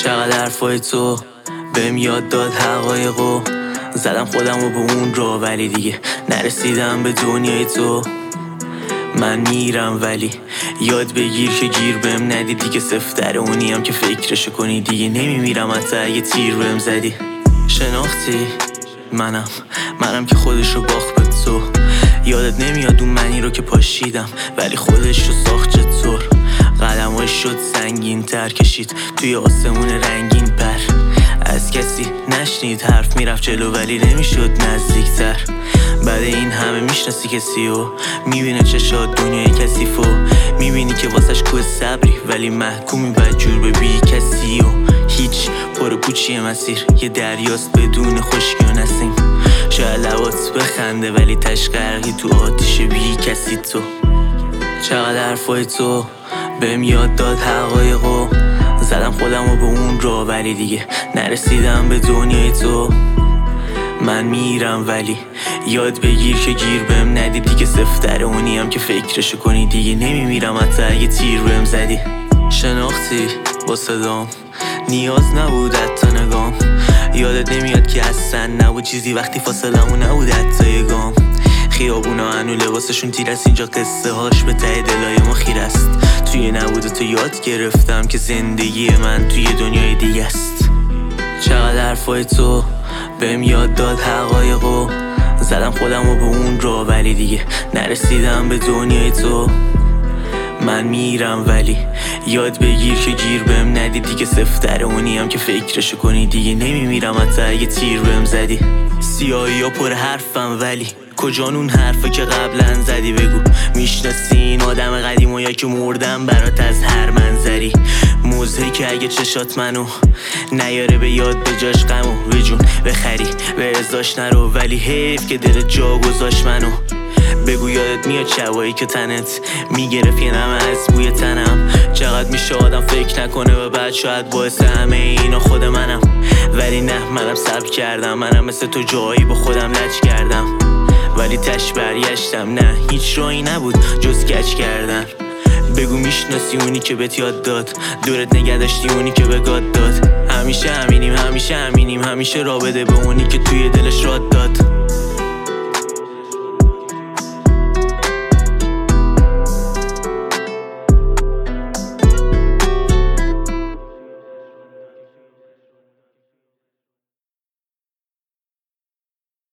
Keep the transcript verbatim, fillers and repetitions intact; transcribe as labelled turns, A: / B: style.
A: چقدر حرفای تو بهم یاد داد حقایقو، زدم خودمو به اون رو ولی دیگه نرسیدم به دنیای تو. من میرم ولی یاد بگیر که گیر بهم ندی دیگه، سفتر اونیم که فکرشو کنی دیگه نمیمیرم حتی اگه تیر بهم زدی. شناختی منم منم که خودشو باخت به تو، یادت نمیاد اون منی رو که پاشیدم ولی خودشو ساخت چطور. قدماش شد سنگین تر، کشید توی آسمون رنگین پر، از کسی نشنید حرف میرفت جلو ولی نمیشد نزدیکتر. بعد این همه میشناسی کسی و میبینه چشات دنیای کثیف و میبینی که واسش کوه صبری ولی محکومی بدجور به بی کسی و هیچ پر پوچی مسیر یه دریاست بدون خشکی و نسیم. شاید لبات بخنده ولی تش غرقی تو آتیش بی کسی تو. چقدر حرفای تو بهم یاد داد حقایقو، زدم خودمو به اون رو ولی دیگه نرسیدم به دنیای تو. من میرم ولی یاد بگیر که گیر بهم ندی دیگه، سفتر اونیم که فکرشو کنی دیگه نمیمیرم حتی اگه تیر بهم زدی. شناختی با صدام نیاز نبود حتی نگام، یادت نمیاد که اصلا نبود چیزی وقتی فاصلمون نبود حتی یه گام. خیابونا هنو لباسشون تیر است، اینجا قصه هاش به ته دلای ما خیر است. توی نبود تو یاد گرفتم که زندگی من توی دنیای دیگه است. چقدر حرفای تو بهم یاد داد حقایقو، زدم خودمو به اون رو ولی دیگه نرسیدم به دنیای تو. من میرم ولی یاد بگیر که گیر بهم ندی دیگه، سفتر اونیم که فکرشو کنی دیگه نمیمیرم حتی اگه تیر بهم زدی. سیاهی ها پر حرفم ولی کجان اون حرفا که قبلا زدی؟ بگو میشناسی این آدم قدیم و یا که مردم برات از هر منظری؟ موزه که اگه چشات منو نیاره به یاد به جاش غمو به جون بخری به ازاش نرو، ولی حیف که دل جا گذاشت منو. بگو یادت میاد شبایی که تنت میگرفت یه نمه از بوی تنم؟ چقدر میشه آدم فکر نکنه و بعد شاید باعث همه اینا خود منم، ولی نه منم صبر کردم، منم مثل تو جایی با خودم لج کردم ولی تش برگشتم. نه هیچ راهی نبود جز کج کردن. بگو میشناسی اونی که بهت یاد داد، دورت نگه داشتی اونی که به گاد داد. همیشه همینیم همیشه همینیم همیشه را بده به اونی که توی دلش راد داد.